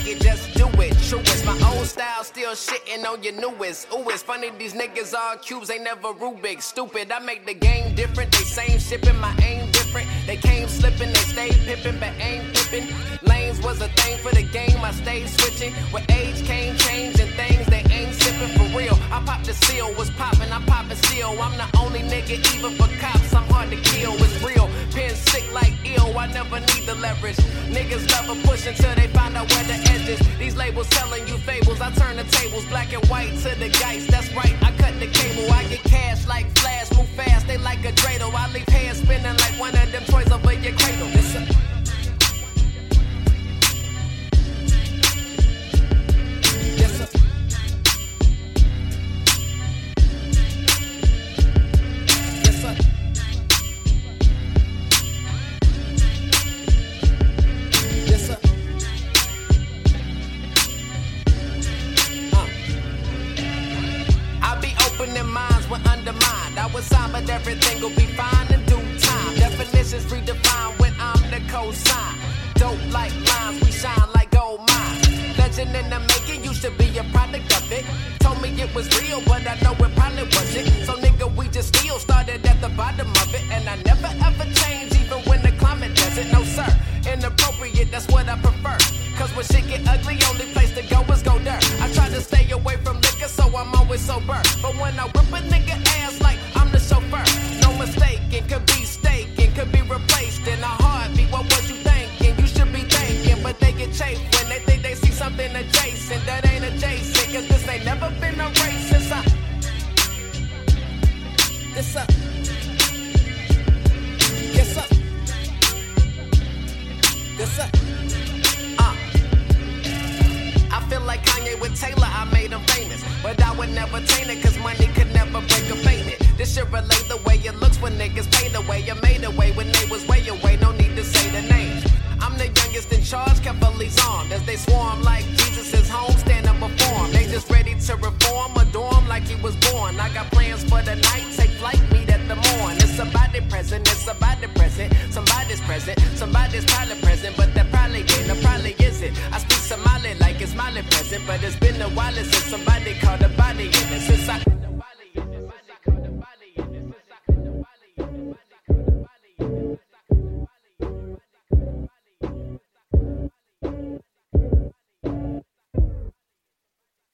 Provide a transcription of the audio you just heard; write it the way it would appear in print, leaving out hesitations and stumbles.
it, just do it. Truest, my old style still shitting on your newest. Ooh, it's funny these niggas all cubes, they never Rubik. Stupid, I make the game different. They same shipping, my aim different. They came slipping, they stayed pippin', but ain't pippin'. Lanes was a thing for the game, I stayed switching. With age came change and things they ain't sippin' for real. I popped the seal, was poppin', I poppin' seal. I'm the only nigga even for cops, I'm hard to kill, it's real. Pen sick like ill, I never need the leverage. Niggas love a push until they find out where the edge is. These labels telling you fables, I turn the tables, black and white to the geist. That's right, I cut the cable, I get cash like Flash, move fast, they like a dreidel. I leave hands spinning like one of them toys over your cradle. Listen. Yes, sir. Yes, sir. Yes, sir. I be opening minds when undermined. I was signed, but everything will be fine in due time. Definitions redefined when I'm the cosign. Dope like lines, we shine like gold mines. Legend in the making, you should be a product of it. Told me it was real, but I know it probably wasn't. So nigga, we just still started at the bottom of it. And I never ever change, even when the climate doesn't. No sir, inappropriate, that's what I prefer. Cause when shit get ugly, only place to go is go dirt. I try to stay away from liquor, so I'm always sober. But when I whip a nigga ass like I'm the chauffeur, no mistake, it could be steak, it could be replaced in a heartbeat. What was you thinking? You should be thinking, but they get chafed when they think they see something adjacent that ain't adjacent. Cause this ain't never been a race since I. This up. Yes up. This up. I feel like Kanye with Taylor, I made him famous. But I would never taint it, cause money could never break a faded. This should relate the way it looks when niggas paid away. You made away when they was way away, no need to say the names. I'm the youngest in charge, kept police armed. As they swarm like Jesus' home, standing before him. They just ready to reform, adore him like he was born. I got plans for the night, take flight, meet at the morn. It's about the present, it's about the present. Somebody's present,